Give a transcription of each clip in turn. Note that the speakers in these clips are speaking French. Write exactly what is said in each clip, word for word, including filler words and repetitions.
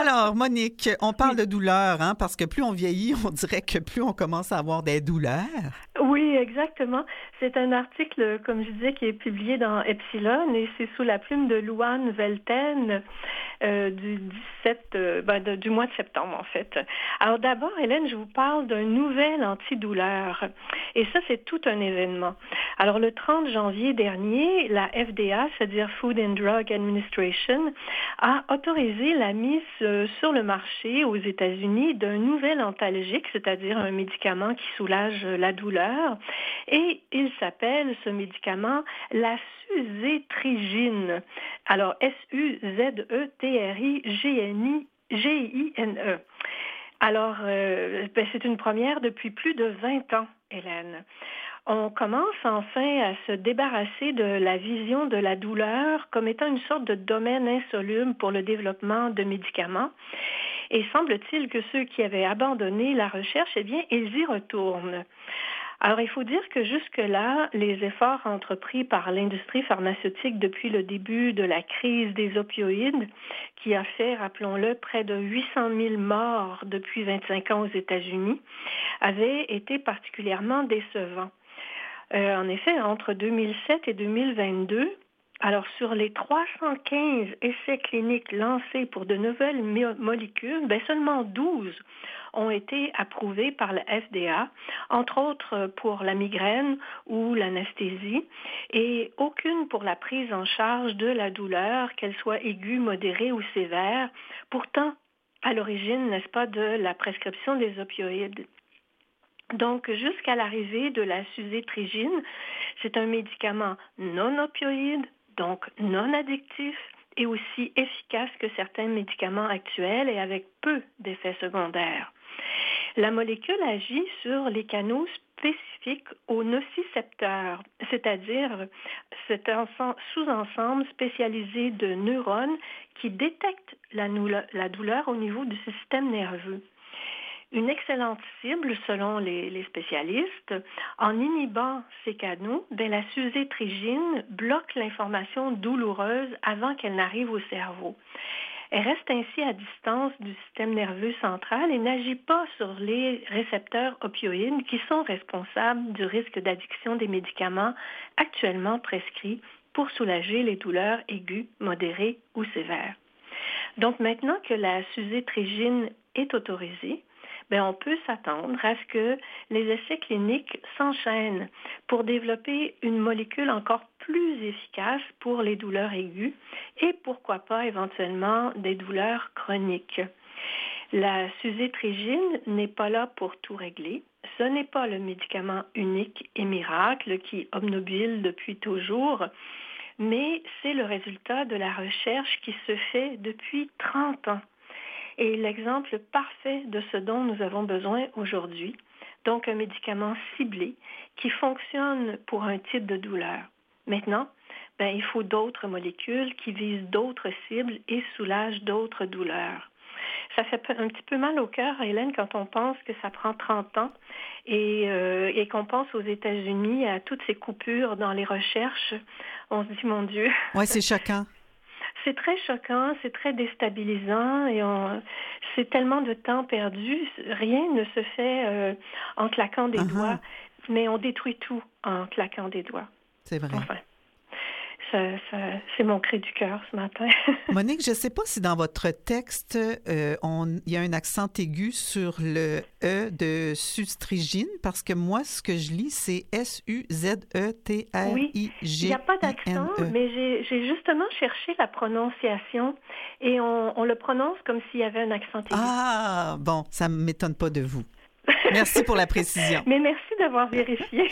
Alors, Monique, on parle de douleur, hein, parce que plus on vieillit, on dirait que plus on commence à avoir des douleurs. Oui, exactement. C'est un article, comme je disais, qui est publié dans Epsilon et c'est sous la plume de Louane Velten euh, du dix-sept, euh, ben, de, du mois de septembre, en fait. Alors d'abord, Hélène, je vous parle d'un nouvel antidouleur. Et ça, c'est tout un événement. Alors le trente janvier dernier, la F D A, c'est-à-dire Food and Drug Administration, a autorisé la mise euh, sur le marché aux États-Unis d'un nouvel antalgique, c'est-à-dire un médicament qui soulage la douleur. Et il s'appelle, ce médicament, la suzetrigine. Alors, S U Z E T R I G N I G I N E. Alors, euh, ben, c'est une première depuis plus de vingt ans, Hélène. On commence enfin à se débarrasser de la vision de la douleur comme étant une sorte de domaine insoluble pour le développement de médicaments. Et semble-t-il que ceux qui avaient abandonné la recherche, eh bien, ils y retournent. Alors, il faut dire que jusque-là, les efforts entrepris par l'industrie pharmaceutique depuis le début de la crise des opioïdes, qui a fait, rappelons-le, près de huit cent mille morts depuis vingt-cinq ans aux États-Unis, avaient été particulièrement décevants. Euh, en effet, entre deux mille sept et deux mille vingt-deux, alors sur les trois cent quinze essais cliniques lancés pour de nouvelles mo- molécules, ben seulement douze ont été approuvés par la F D A, entre autres pour la migraine ou l'anesthésie, et aucune pour la prise en charge de la douleur, qu'elle soit aiguë, modérée ou sévère, pourtant à l'origine, n'est-ce pas, de la prescription des opioïdes. Donc, jusqu'à l'arrivée de la suzetrigine, c'est un médicament non opioïde, donc non addictif et aussi efficace que certains médicaments actuels et avec peu d'effets secondaires. La molécule agit sur les canaux spécifiques aux nocicepteurs, c'est-à-dire cet ensemble, sous-ensemble spécialisé de neurones qui détectent la, la douleur au niveau du système nerveux. Une excellente cible, selon les, les spécialistes, en inhibant ces canaux, ben, la suzetrigine bloque l'information douloureuse avant qu'elle n'arrive au cerveau. Elle reste ainsi à distance du système nerveux central et n'agit pas sur les récepteurs opioïdes qui sont responsables du risque d'addiction des médicaments actuellement prescrits pour soulager les douleurs aiguës, modérées ou sévères. Donc maintenant que la suzetrigine est autorisée, bien, on peut s'attendre à ce que les essais cliniques s'enchaînent pour développer une molécule encore plus efficace pour les douleurs aiguës et pourquoi pas éventuellement des douleurs chroniques. La suzetrigine n'est pas là pour tout régler. Ce n'est pas le médicament unique et miracle qui obnubile depuis toujours, mais c'est le résultat de la recherche qui se fait depuis trente ans. Et l'exemple parfait de ce dont nous avons besoin aujourd'hui, donc un médicament ciblé qui fonctionne pour un type de douleur. Maintenant, ben, il faut d'autres molécules qui visent d'autres cibles et soulagent d'autres douleurs. Ça fait un petit peu mal au cœur, Hélène, quand on pense que ça prend trente ans et, euh, et qu'on pense aux États-Unis à toutes ces coupures dans les recherches. On se dit, mon Dieu. Oui, c'est choquant. C'est très choquant, c'est très déstabilisant et on, c'est tellement de temps perdu. Rien ne se fait euh, en claquant des uh-huh. doigts, mais on détruit tout en claquant des doigts. C'est vrai. Enfin, ça, ça, c'est mon cri du cœur ce matin. Monique, je ne sais pas si dans votre texte, euh, on, il y a un accent aigu sur le E de suzetrigine, parce que moi, ce que je lis, c'est S U Z E T R I G I N E. Oui, il n'y a pas d'accent, mais j'ai, j'ai justement cherché la prononciation et on, on le prononce comme s'il y avait un accent aigu. Ah, bon, ça ne m'étonne pas de vous. Merci pour la précision. Mais merci d'avoir vérifié.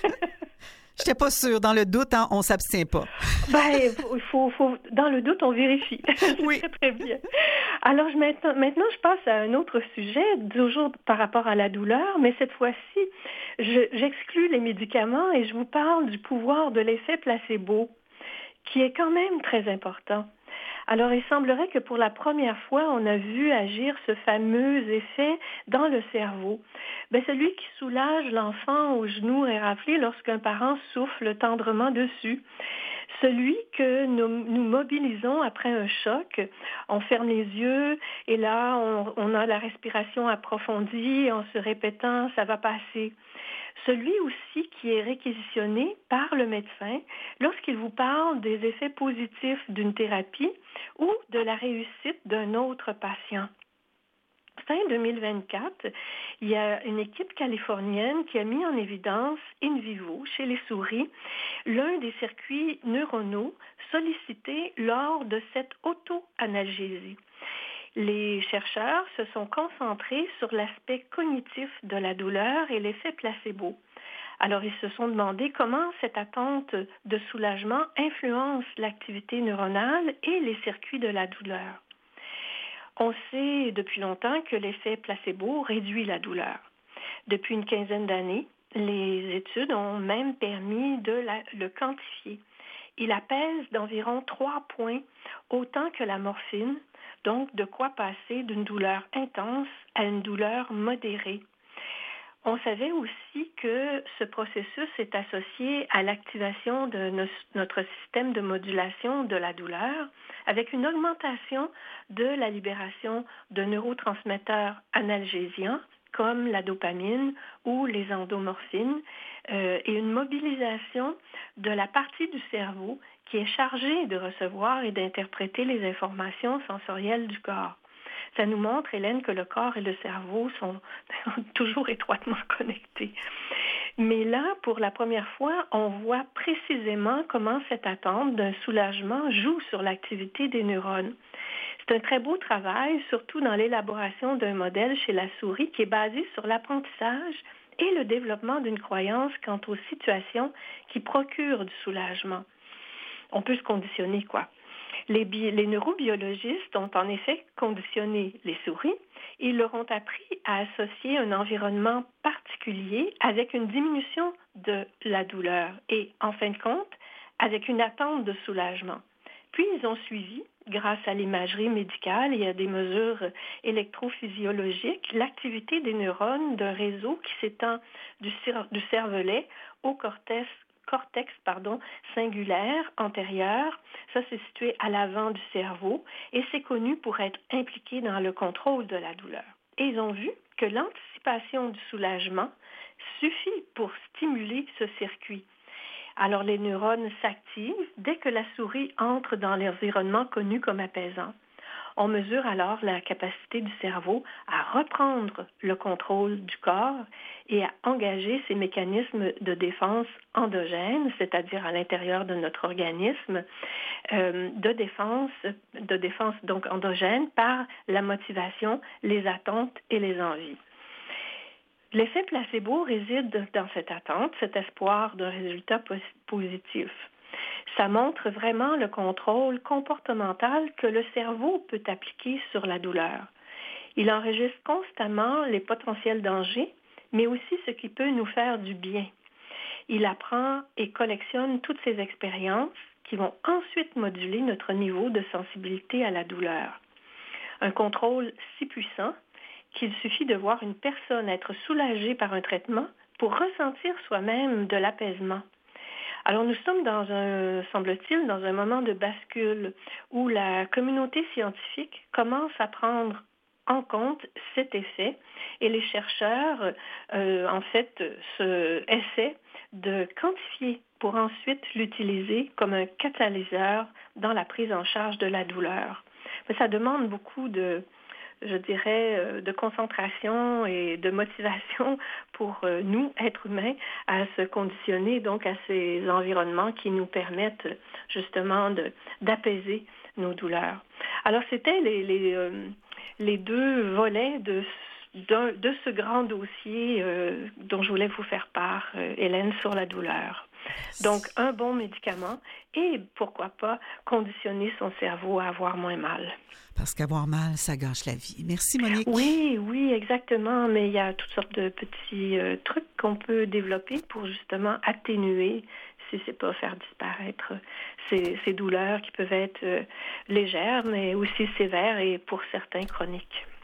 Je n'étais pas sûre. Dans le doute, hein, on ne s'abstient pas. Ben, il faut, faut, dans le doute, on vérifie. Oui. Très, très bien. Alors, je, maintenant, maintenant, je passe à un autre sujet, toujours par rapport à la douleur, mais cette fois-ci, je, j'exclus les médicaments et je vous parle du pouvoir de l'effet placebo, qui est quand même très important. Alors, il semblerait que pour la première fois, on a vu agir ce fameux effet dans le cerveau. Ben, celui qui soulage l'enfant au genou éraflé lorsqu'un parent souffle tendrement dessus. Celui que nous, nous mobilisons après un choc, on ferme les yeux et là, on, on a la respiration approfondie en se répétant « ça va passer ». Celui aussi qui est réquisitionné par le médecin lorsqu'il vous parle des effets positifs d'une thérapie ou de la réussite d'un autre patient. Fin deux mille vingt-quatre, il y a une équipe californienne qui a mis en évidence in vivo chez les souris l'un des circuits neuronaux sollicités lors de cette auto-analgésie. Les chercheurs se sont concentrés sur l'aspect cognitif de la douleur et l'effet placebo. Alors, ils se sont demandé comment cette attente de soulagement influence l'activité neuronale et les circuits de la douleur. On sait depuis longtemps que l'effet placebo réduit la douleur. Depuis une quinzaine d'années, les études ont même permis de la, le quantifier. Il apaise d'environ trois points, autant que la morphine, donc de quoi passer d'une douleur intense à une douleur modérée. On savait aussi que ce processus est associé à l'activation de notre système de modulation de la douleur avec une augmentation de la libération de neurotransmetteurs analgésiants comme la dopamine ou les endomorphines euh, et une mobilisation de la partie du cerveau qui est chargée de recevoir et d'interpréter les informations sensorielles du corps. Ça nous montre, Hélène, que le corps et le cerveau sont toujours étroitement connectés. Mais là, pour la première fois, on voit précisément comment cette attente d'un soulagement joue sur l'activité des neurones. C'est un très beau travail, surtout dans l'élaboration d'un modèle chez la souris qui est basé sur l'apprentissage et le développement d'une croyance quant aux situations qui procurent du soulagement. On peut se conditionner, quoi. Les, bi- les neurobiologistes ont en effet conditionné les souris. Ils leur ont appris à associer un environnement particulier avec une diminution de la douleur et, en fin de compte, avec une attente de soulagement. Puis, ils ont suivi, grâce à l'imagerie médicale et à des mesures électrophysiologiques, l'activité des neurones d'un réseau qui s'étend du, cer- du cervelet au cortex cortex pardon, singulaire antérieur. Ça, c'est situé à l'avant du cerveau et c'est connu pour être impliqué dans le contrôle de la douleur. Et ils ont vu que l'anticipation du soulagement suffit pour stimuler ce circuit. Alors, les neurones s'activent dès que la souris entre dans l'environnement connu comme apaisant. On mesure alors la capacité du cerveau à reprendre le contrôle du corps et à engager ces mécanismes de défense endogènes, c'est-à-dire à l'intérieur de notre organisme, euh, de défense, de défense donc endogène par la motivation, les attentes et les envies. L'effet placebo réside dans cette attente, cet espoir d'un résultat positif. Ça montre vraiment le contrôle comportemental que le cerveau peut appliquer sur la douleur. Il enregistre constamment les potentiels dangers, mais aussi ce qui peut nous faire du bien. Il apprend et collectionne toutes ces expériences qui vont ensuite moduler notre niveau de sensibilité à la douleur. Un contrôle si puissant qu'il suffit de voir une personne être soulagée par un traitement pour ressentir soi-même de l'apaisement. Alors nous sommes dans un, semble-t-il, dans un moment de bascule où la communauté scientifique commence à prendre en compte cet effet et les chercheurs, euh, en fait, se essaient de quantifier pour ensuite l'utiliser comme un catalyseur dans la prise en charge de la douleur. Mais ça demande beaucoup de je dirais, de concentration et de motivation pour nous, êtres humains, à se conditionner donc à ces environnements qui nous permettent justement de, d'apaiser nos douleurs. Alors, c'était les, les, euh, les deux volets de, de, de ce grand dossier euh, dont je voulais vous faire part, euh, Hélène, sur la douleur. Donc, un bon médicament et, pourquoi pas, conditionner son cerveau à avoir moins mal. Parce qu'avoir mal, ça gâche la vie. Merci, Monique. Oui, oui, exactement. Mais il y a toutes sortes de petits euh, trucs qu'on peut développer pour justement atténuer, si c'est pas faire disparaître ces, ces douleurs qui peuvent être euh, légères, mais aussi sévères et pour certains chroniques.